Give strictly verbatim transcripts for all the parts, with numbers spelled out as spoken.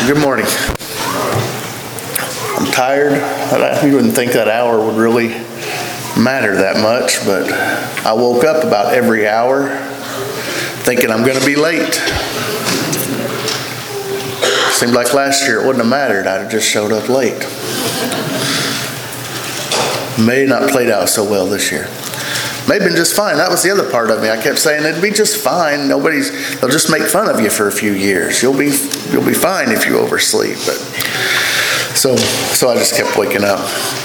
Good morning. I'm tired. I wouldn't think that hour would really matter that much, but I woke up about every hour thinking I'm going to be late. Seemed like last year it wouldn't have mattered. I'd have just showed up late. May not played out so well this year. May have been just fine. That was the other part of me. I kept saying it'd be just fine. Nobody's, they'll just make fun of you for a few years. You'll be, you'll be fine if you oversleep. But so, so I just kept waking up.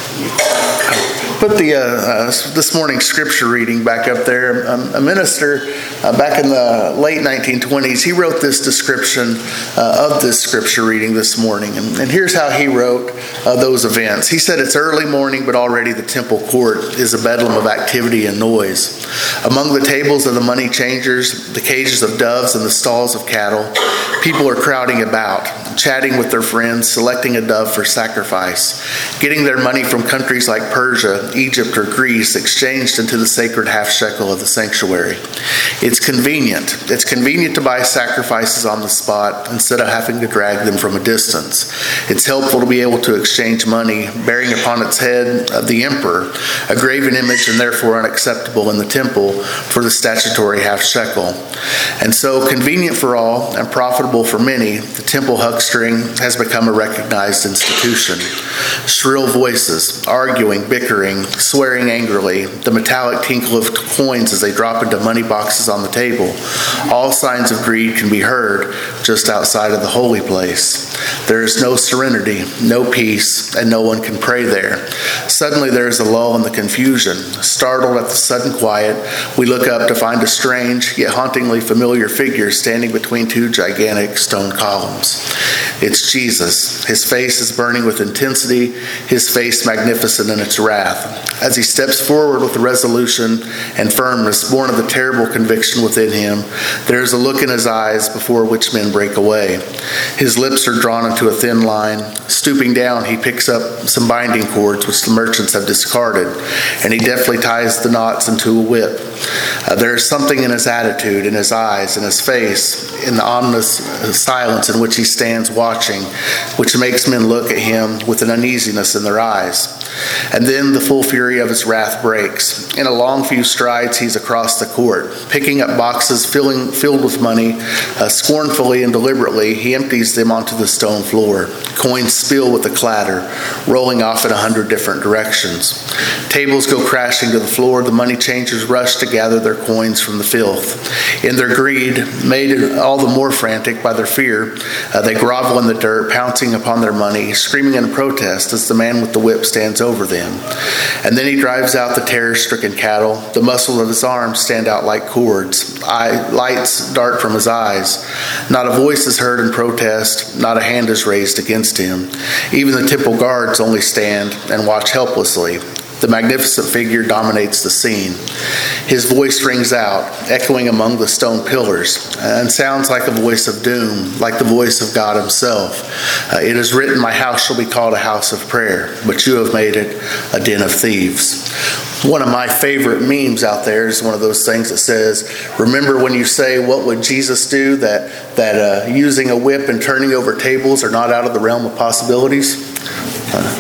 Put the uh, uh, this morning's scripture reading back up there. Um, a minister uh, back in the late nineteen twenties, he wrote this description uh, of this scripture reading this morning. And, and here's how he wrote uh, those events. He said, "It's early morning, but already the temple court is a bedlam of activity and noise. Among the tables of the money changers, the cages of doves, and the stalls of cattle, people are crowding about, chatting with their friends, selecting a dove for sacrifice, getting their money from countries like Persia, Egypt, or Greece exchanged into the sacred half shekel of the sanctuary. It's convenient. It's convenient to buy sacrifices on the spot instead of having to drag them from a distance. It's helpful to be able to exchange money bearing upon its head uh, the emperor, a graven image and therefore unacceptable in the temple for the statutory half shekel. And so, convenient for all and profitable for many, the temple huckstering has become a recognized institution. Shrill voices, arguing, bickering, swearing angrily, the metallic tinkle of coins as they drop into money boxes on the table. All signs of greed can be heard just outside of the holy place. There is no serenity, no peace, and no one can pray there. Suddenly there is a lull in the confusion. Startled at the sudden quiet, we look up to find a strange yet hauntingly familiar figure standing between two gigantic stone columns. It's Jesus. His face is burning with intensity, his face magnificent in its wrath. As he steps forward with the resolution and firmness born of the terrible conviction within him, there is a look in his eyes before which men break away. His lips are drawn into a thin line. Stooping down, he picks up some binding cords which the merchants have discarded, and he deftly ties the knots into a whip. Uh, there is something in his attitude, in his eyes, in his face, in the ominous silence in which he stands watching, which makes men look at him with an uneasiness in their eyes. And then the full fury of his wrath breaks. In a long few strides, he's across the court. Picking up boxes filling, filled with money, uh, scornfully and deliberately, he empties them onto the stone floor. Coins spill with a clatter, rolling off in a hundred different directions. Tables go crashing to the floor. The money changers rush to gather their coins from the filth. In their greed, made all the more frantic by their fear, uh, they grovel in the dirt, pouncing upon their money, screaming in protest as the man with the whip stands over them. And then he drives out the terror-stricken cattle. The muscles of his arms stand out like cords. Eye, lights dart from his eyes. Not a voice is heard in protest. Not a hand is raised against him. Even the temple guards only stand and watch helplessly. The magnificent figure dominates the scene. His voice rings out, echoing among the stone pillars, and sounds like a voice of doom, like the voice of God himself. Uh, it is written, "My house shall be called a house of prayer, but you have made it a den of thieves." One of my favorite memes out there is one of those things that says, remember when you say, what would Jesus do? That, that uh, using a whip and turning over tables are not out of the realm of possibilities. Uh,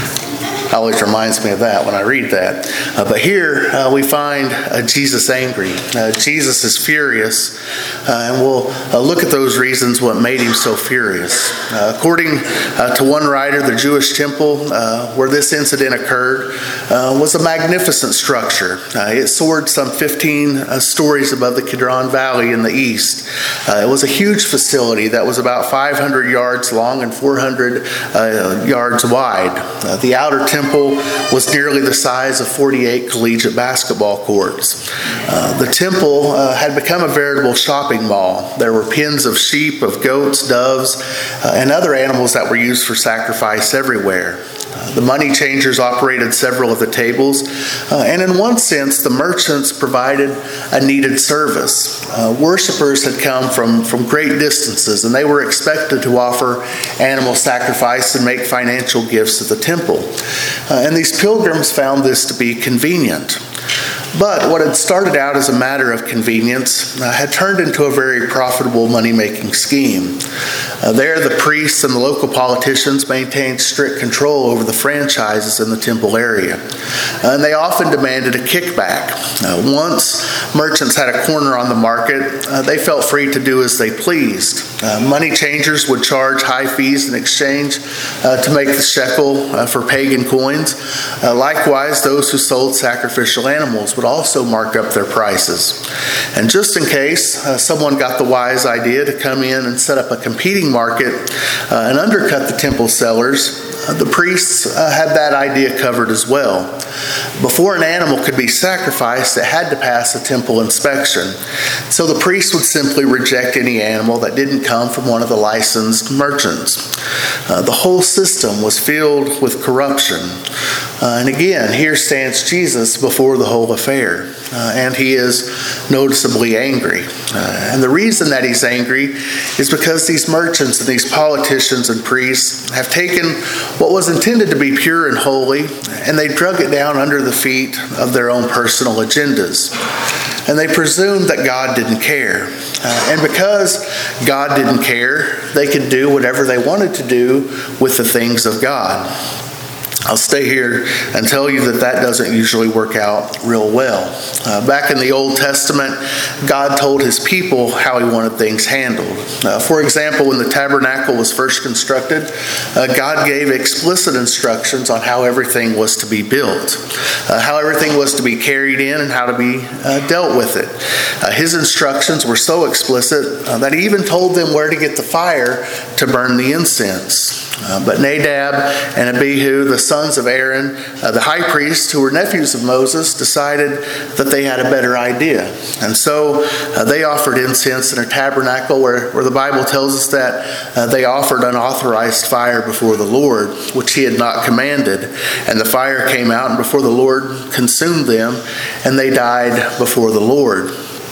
always reminds me of that when I read that. Uh, but here uh, we find uh, Jesus angry. Uh, Jesus is furious. Uh, and we'll uh, look at those reasons what made him so furious. Uh, according uh, to one writer, the Jewish temple uh, where this incident occurred uh, was a magnificent structure. Uh, it soared some fifteen uh, stories above the Kidron Valley in the east. Uh, it was a huge facility that was about five hundred yards long and four hundred uh, yards wide. Uh, the outer temple was nearly the size of forty-eight collegiate basketball courts. Uh, the temple uh, had become a veritable shopping mall. There were pens of sheep, of goats, doves, uh, and other animals that were used for sacrifice everywhere. Uh, the money changers operated several of the tables, uh, and in one sense, the merchants provided a needed service. Uh, worshippers had come from, from great distances, and they were expected to offer animal sacrifice and make financial gifts at the temple. Uh, and these pilgrims found this to be convenient. But what had started out as a matter of convenience uh, had turned into a very profitable money-making scheme. Uh, there, the priests and the local politicians maintained strict control over the franchises in the temple area. Uh, and they often demanded a kickback. Uh, once merchants had a corner on the market, uh, they felt free to do as they pleased. Uh, money changers would charge high fees in exchange uh, to make the shekel uh, for pagan coins. Uh, likewise, those who sold sacrificial animals would also mark up their prices. And just in case uh, someone got the wise idea to come in and set up a competing market uh, and undercut the temple sellers, uh, the priests uh, had that idea covered as well. Before an animal could be sacrificed, it had to pass a temple inspection. So the priest would simply reject any animal that didn't come from one of the licensed merchants. Uh, the whole system was filled with corruption. Uh, and again, here stands Jesus before the whole affair. Uh, and he is noticeably angry. Uh, and the reason that he's angry is because these merchants and these politicians and priests have taken what was intended to be pure and holy, and they drug it down under the feet of their own personal agendas. And they presumed that God didn't care. Uh, and because God didn't care, they could do whatever they wanted to do with the things of God. I'll stay here and tell you that that doesn't usually work out real well. Uh, back in the Old Testament, God told his people how he wanted things handled. Uh, for example, when the tabernacle was first constructed, uh, God gave explicit instructions on how everything was to be built, uh, how everything was to be carried in, and how to be uh, dealt with it. Uh, his instructions were so explicit uh, that he even told them where to get the fire to burn the incense. Uh, but Nadab and Abihu, the sons of Aaron, uh, the high priests, who were nephews of Moses, decided that they had a better idea. And so uh, they offered incense in a tabernacle where, where the Bible tells us that uh, they offered unauthorized fire before the Lord, which he had not commanded. And the fire came out, and before the Lord consumed them, and they died before the Lord.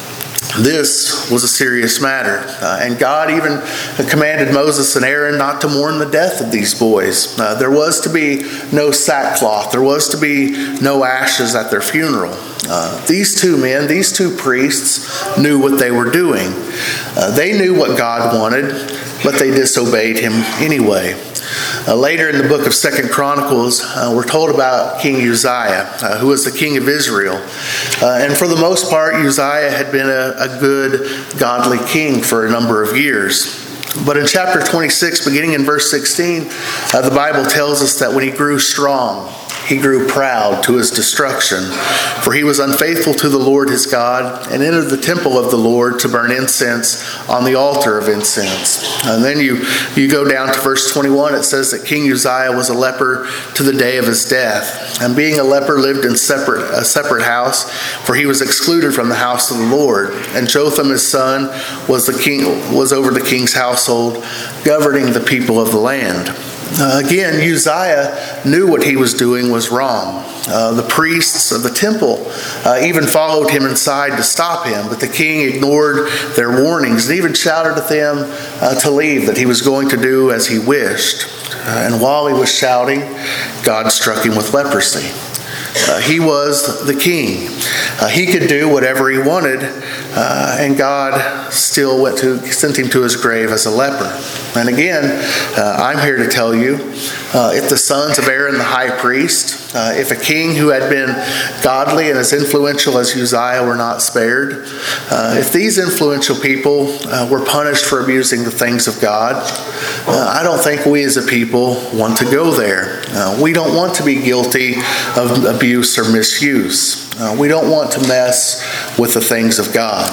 This was a serious matter, uh, and God even commanded Moses and Aaron not to mourn the death of these boys. Uh, there was to be no sackcloth. There was to be no ashes at their funeral. Uh, these two men, these two priests, knew what they were doing. Uh, they knew what God wanted, but they disobeyed him anyway. Uh, later in the book of Second Chronicles, uh, we're told about King Uzziah, uh, who was the king of Israel. Uh, and for the most part, Uzziah had been a, a good, godly king for a number of years. But in chapter twenty-six, beginning in verse sixteen, uh, the Bible tells us that when he grew strong, he grew proud to his destruction, for he was unfaithful to the Lord his God, and entered the temple of the Lord to burn incense on the altar of incense. And then you, you go down to verse twenty-one, it says that King Uzziah was a leper to the day of his death. And being a leper, lived in separate a separate house, for he was excluded from the house of the Lord. And Jotham his son was the king was over the king's household, governing the people of the land. Uh, again, Uzziah knew what he was doing was wrong. Uh, the priests of the temple uh, even followed him inside to stop him, but the king ignored their warnings and even shouted at them uh, to leave, that he was going to do as he wished. Uh, and while he was shouting, God struck him with leprosy. Uh, he was the king. Uh, he could do whatever he wanted, uh, and God still went to sent him to his grave as a leper. And again, uh, I'm here to tell you, uh, if the sons of Aaron the high priest, uh, if a king who had been godly and as influential as Uzziah were not spared, uh, if these influential people uh, were punished for abusing the things of God, uh, I don't think we as a people want to go there. Uh, we don't want to be guilty of abuse or misuse. Uh, we don't want to mess with the things of God.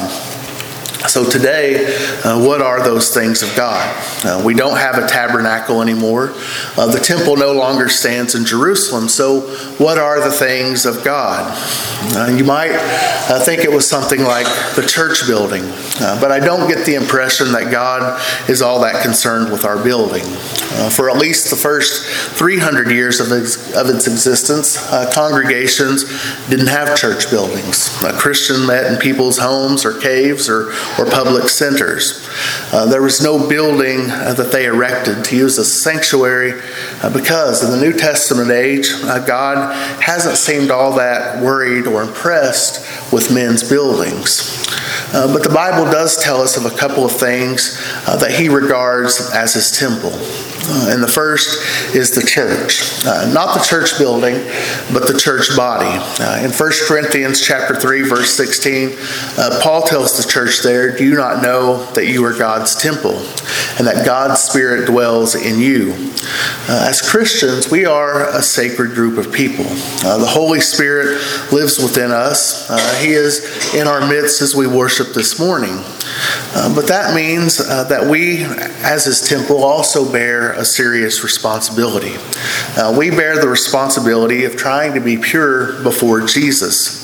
So today, uh, what are those things of God? Uh, we don't have a tabernacle anymore. Uh, the temple no longer stands in Jerusalem. So what are the things of God? Uh, you might uh, think it was something like the church building, uh, but I don't get the impression that God is all that concerned with our building. Uh, for at least the first three hundred years of its, of its existence, uh, congregations didn't have church buildings. A Christian met in people's homes or caves or, or public centers. Uh, there was no building uh, that they erected to use as a sanctuary uh, because in the New Testament age, uh, God hasn't seemed all that worried or impressed with men's buildings. Uh, but the Bible does tell us of a couple of things uh, that he regards as his temple. Uh, and the first is the church. Uh, not the church building, but the church body. Uh, in First Corinthians chapter three, verse sixteen, uh, Paul tells the church there, "Do you not know that you are God's temple, and that God's Spirit dwells in you?" Uh, as Christians, we are a sacred group of people. Uh, the Holy Spirit lives within us. Uh, he is in our midst as we worship this morning. Uh, but that means uh, that we, as his temple, also bear a serious responsibility. Uh, we bear the responsibility of trying to be pure before Jesus.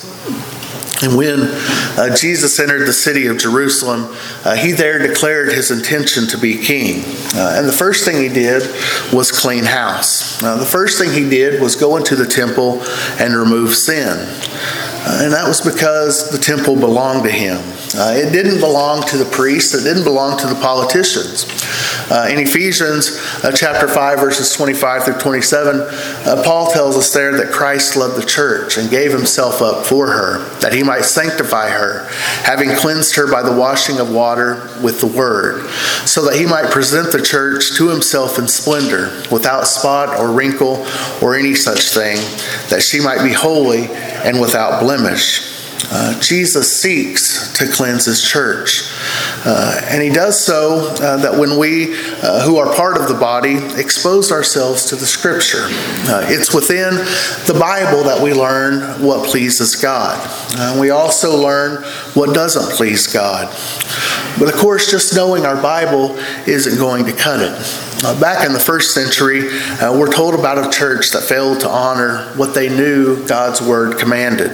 And when uh, Jesus entered the city of Jerusalem, uh, he there declared his intention to be king. Uh, and the first thing he did was clean house. Uh, the first thing he did was go into the temple and remove sin. Uh, and that was because the temple belonged to him. Uh, it didn't belong to the priests. It didn't belong to the politicians. Uh, in Ephesians uh, chapter five, verses twenty-five through twenty-seven, uh, Paul tells us there that Christ loved the church and gave himself up for her, that he might sanctify her, having cleansed her by the washing of water with the word, so that he might present the church to himself in splendor, without spot or wrinkle or any such thing, that she might be holy and without blemish. Uh, Jesus seeks to cleanse his church. Uh, and he does so uh, that when we, uh, who are part of the body, expose ourselves to the Scripture. Uh, it's within the Bible that we learn what pleases God. Uh, we also learn what doesn't please God. But of course, just knowing our Bible isn't going to cut it. Uh, back in the first century, uh, we're told about a church that failed to honor what they knew God's Word commanded.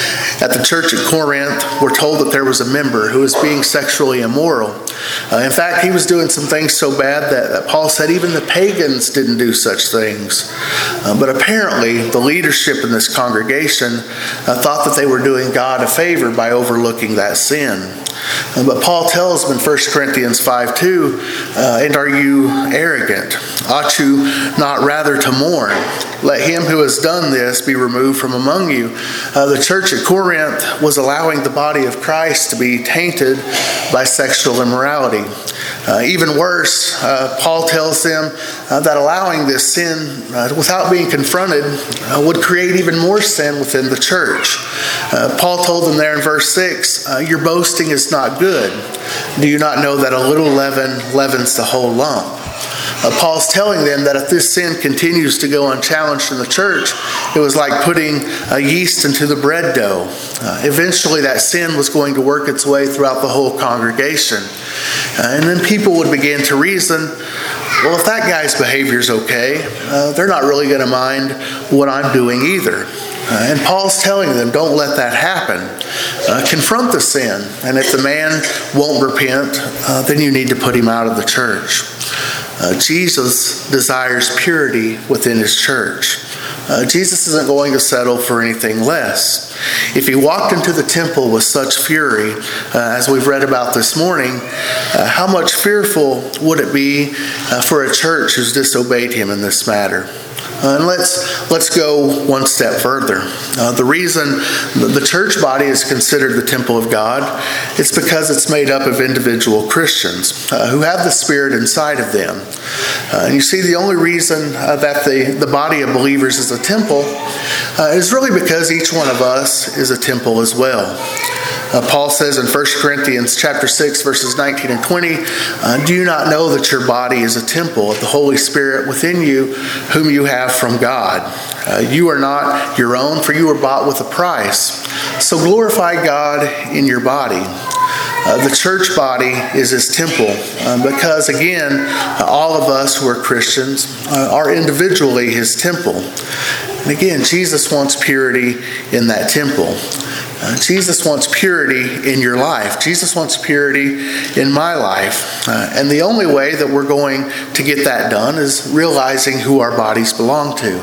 At the church at Corinth, we're told that there was a member who was being sexually immoral. Uh, in fact, he was doing some things so bad that, that Paul said even the pagans didn't do such things. Uh, but apparently, the leadership in this congregation uh, thought that they were doing God a favor by overlooking that sin. Uh, but Paul tells them in First Corinthians five two, uh, "And are you arrogant? Ought you not rather to mourn? Let him who has done this be removed from among you." Uh, the church at Corinth was allowing the body of Christ to be tainted by sexual immorality. Uh, even worse, uh, Paul tells them uh, that allowing this sin uh, without being confronted uh, would create even more sin within the church. Uh, Paul told them there in verse six, uh, "Your boasting is not good. Do you not know that a little leaven leavens the whole lump?" Uh, Paul's telling them that if this sin continues to go unchallenged in the church, it was like putting uh, yeast into the bread dough. Uh, eventually that sin was going to work its way throughout the whole congregation. Uh, and then people would begin to reason, well, if that guy's behavior is okay, uh, they're not really going to mind what I'm doing either. Uh, and Paul's telling them, don't let that happen. Uh, confront the sin. And if the man won't repent, uh, then you need to put him out of the church. Uh, Jesus desires purity within his church. Uh, Jesus isn't going to settle for anything less. If he walked into the temple with such fury, uh, as we've read about this morning, uh, how much fearful would it be uh, for a church who's disobeyed him in this matter? Uh, and let's let's go one step further. Uh, the reason the church body is considered the temple of God, it's because it's made up of individual Christians uh, who have the Spirit inside of them. Uh, and you see, the only reason uh, that the, the body of believers is a temple uh, is really because each one of us is a temple as well. Uh, Paul says in First Corinthians chapter six, verses nineteen and twenty, uh, "Do you not know that your body is a temple of the Holy Spirit within you, whom you have from God? Uh, you are not your own, for you were bought with a price. So glorify God in your body." Uh, the church body is his temple uh, because, again, uh, all of us who are Christians uh, are individually his temple. And again, Jesus wants purity in that temple. Uh, Jesus wants purity in your life. Jesus wants purity in my life. Uh, and the only way that we're going to get that done is realizing who our bodies belong to.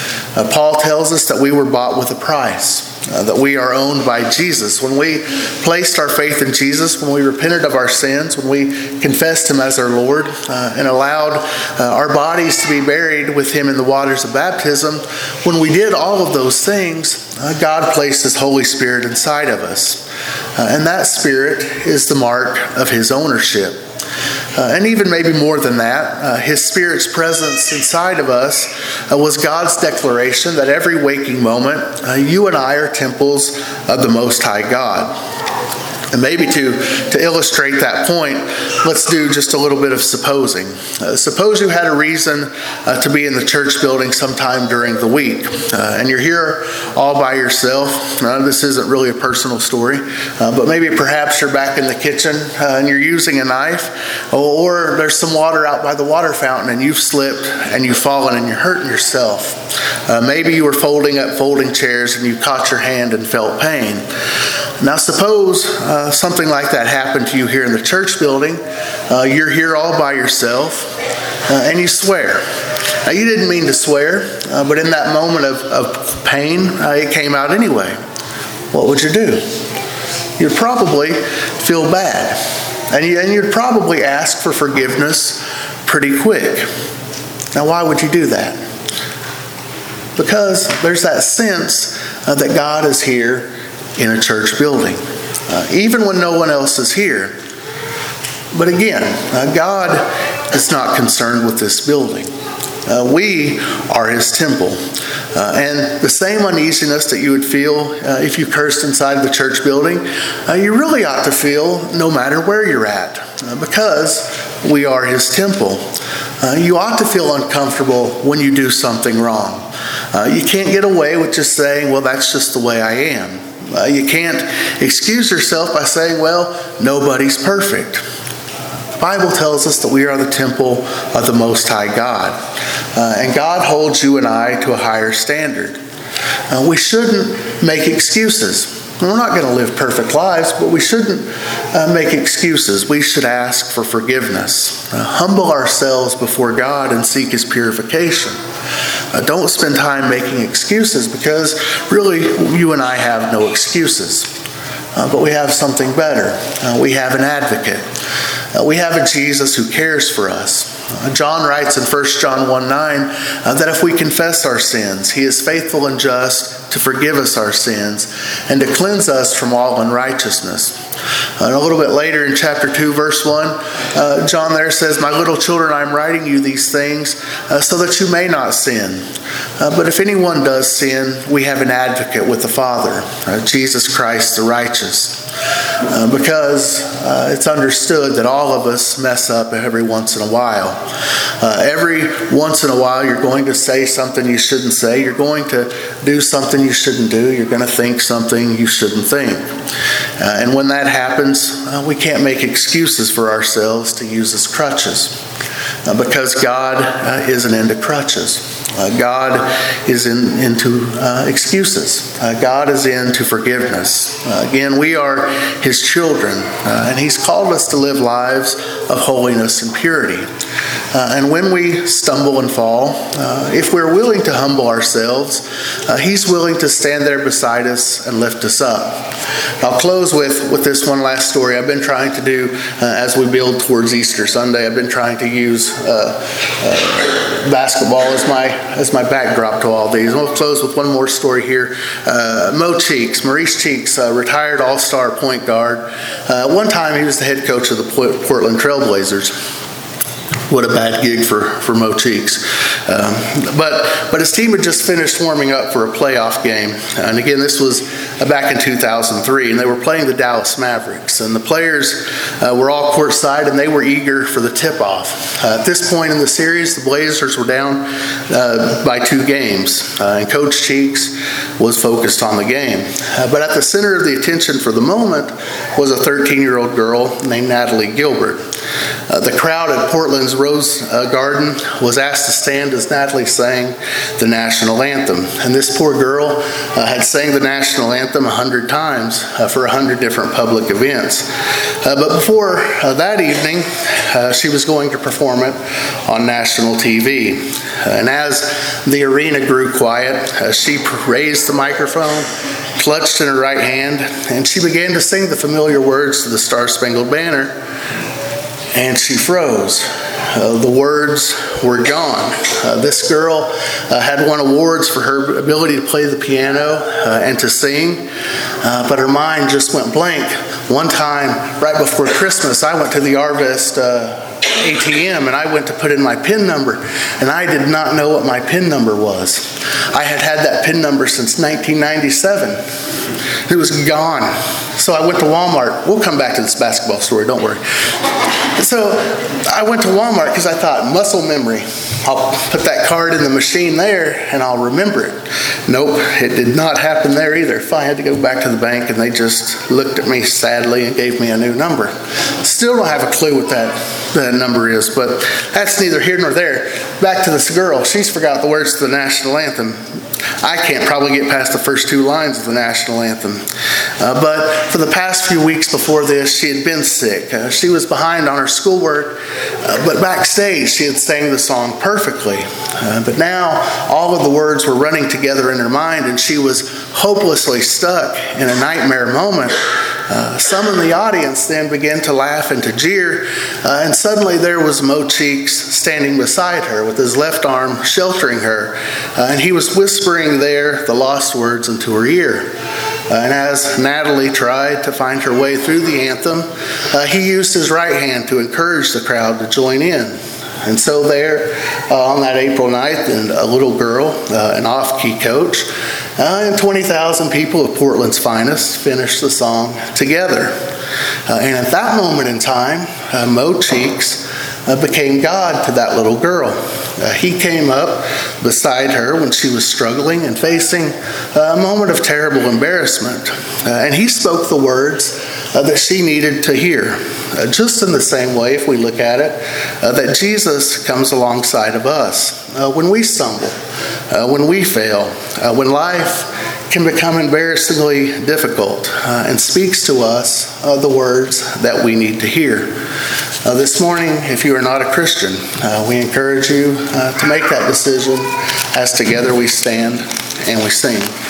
Uh, Paul tells us that we were bought with a price. Uh, that we are owned by Jesus. When we placed our faith in Jesus, when we repented of our sins, when we confessed Him as our Lord, uh, and allowed uh, our bodies to be buried with Him in the waters of baptism, when we did all of those things, uh, God placed His Holy Spirit inside of us. Uh, and that Spirit is the mark of His ownership. Uh, and even maybe more than that, uh, His Spirit's presence inside of us uh, was God's declaration that every waking moment, uh, you and I are temples of the Most High God. And maybe to, to illustrate that point, let's do just a little bit of supposing. Uh, suppose you had a reason uh, to be in the church building sometime during the week, uh, and you're here all by yourself. Uh, this isn't really a personal story, uh, but maybe perhaps you're back in the kitchen uh, and you're using a knife, or, or there's some water out by the water fountain and you've slipped and you've fallen and you're hurting yourself. Uh, maybe you were folding up folding chairs and you caught your hand and felt pain. Now suppose uh, something like that happened to you here in the church building. Uh, you're here all by yourself uh, and you swear. Now you didn't mean to swear, uh, but in that moment of, of pain, uh, it came out anyway. What would you do? You'd probably feel bad. And, you, and you'd probably ask for forgiveness pretty quick. Now why would you do that? Because there's that sense uh, that God is here in a church building, uh, even when no one else is here. But again, uh, God is not concerned with this building. Uh, we are His temple. Uh, and the same uneasiness that you would feel uh, if you cursed inside the church building, uh, you really ought to feel no matter where you're at, uh, because we are His temple. Uh, you ought to feel uncomfortable when you do something wrong. Uh, you can't get away with just saying, well, that's just the way I am. Uh, you can't excuse yourself by saying, well, nobody's perfect. The Bible tells us that we are the temple of the Most High God. Uh, and God holds you and I to a higher standard. Uh, we shouldn't make excuses. We're not going to live perfect lives, but we shouldn't uh, make excuses. We should ask for forgiveness. Uh, humble ourselves before God and seek His purification. Uh, don't spend time making excuses, because really you and I have no excuses. Uh, but we have something better. Uh, we have an advocate. Uh, we have a Jesus who cares for us. Uh, John writes in First John one nine uh, that if we confess our sins, He is faithful and just to forgive us our sins and to cleanse us from all unrighteousness. Uh, and a little bit later in chapter two, verse one, uh, John there says, "My little children, I am writing you these things uh, so that you may not sin. Uh, but if anyone does sin, we have an advocate with the Father, uh, Jesus Christ the righteous." Uh, because uh, it's understood that all of us mess up every once in a while. Uh, every once in a while you're going to say something you shouldn't say. You're going to do something you shouldn't do. You're going to think something you shouldn't think. Uh, and when that happens, uh, we can't make excuses for ourselves to use as crutches. Uh, because God uh, isn't into crutches. Uh, God is in, into uh, excuses. Uh, God is into forgiveness. Uh, again, we are His children, uh, and He's called us to live lives of holiness and purity. Uh, and when we stumble and fall, uh, if we're willing to humble ourselves, uh, He's willing to stand there beside us and lift us up. I'll close with, with this one last story. I've been trying to do, uh, as we build towards Easter Sunday, I've been trying to use uh, uh, basketball as my as my backdrop to all these. And we'll close with one more story here. Uh, Mo Cheeks, Maurice Cheeks, uh, retired all-star point guard. Uh, one time he was the head coach of the Portland Trailblazers. What a bad gig for, for Mo Cheeks. Um, but but his team had just finished warming up for a playoff game. And again, this was back in two thousand three, and they were playing the Dallas Mavericks. And the players uh, were all courtside, and they were eager for the tip-off. Uh, at this point in the series, the Blazers were down uh, by two games. Uh, and Coach Cheeks was focused on the game. Uh, but at the center of the attention for the moment was a thirteen-year-old girl named Natalie Gilbert. Uh, the crowd at Portland's Rose uh, Garden was asked to stand as Natalie sang the national anthem. And this poor girl uh, had sang the national anthem a hundred times uh, for a hundred different public events. Uh, but before uh, that evening, uh, she was going to perform it on national T V. Uh, and as the arena grew quiet, uh, she raised the microphone, clutched in her right hand, and she began to sing the familiar words to the Star-Spangled Banner, and she froze. Uh, the words were gone. Uh, this girl uh, had won awards for her ability to play the piano uh, and to sing, uh, but her mind just went blank. One time, right before Christmas, I went to the Arvest uh, A T M and I went to put in my PIN number, and I did not know what my PIN number was. I had had that PIN number since nineteen ninety-seven. It was gone. So I went to Walmart. We'll come back to this basketball story, don't worry. So I went to Walmart because I thought, muscle memory. I'll put that card in the machine there and I'll remember it. Nope, it did not happen there either. If I had to go back to the bank and they just looked at me sadly and gave me a new number. Still don't have a clue what that, that number is, but that's neither here nor there. Back to this girl. She's forgot the words to the national anthem. I can't probably get past the first two lines of the national anthem. Uh, but for the past few weeks before this, she had been sick. Uh, she was behind on her schoolwork, uh, but backstage she had sang the song perfectly. Uh, but now all of the words were running together in her mind, and she was hopelessly stuck in a nightmare moment. Uh, some in the audience then began to laugh and to jeer, uh, and suddenly there was Mo Cheeks standing beside her with his left arm sheltering her, uh, and he was whispering there the lost words into her ear. Uh, and as Natalie tried to find her way through the anthem, uh, he used his right hand to encourage the crowd to join in. And so there, uh, on that April ninth, and a little girl, uh, an off-key coach, uh, and twenty thousand people of Portland's finest finished the song together. Uh, and at that moment in time, uh, Mo Cheeks uh, became God to that little girl. Uh, he came up beside her when she was struggling and facing uh, a moment of terrible embarrassment. Uh, and he spoke the words uh, that she needed to hear. Uh, just in the same way, if we look at it, uh, that Jesus comes alongside of us uh, when we stumble, uh, when we fail, uh, when life can become embarrassingly difficult, uh, and speaks to us uh, the words that we need to hear. Uh, this morning, if you are not a Christian, uh, we encourage you uh, to make that decision as together we stand and we sing.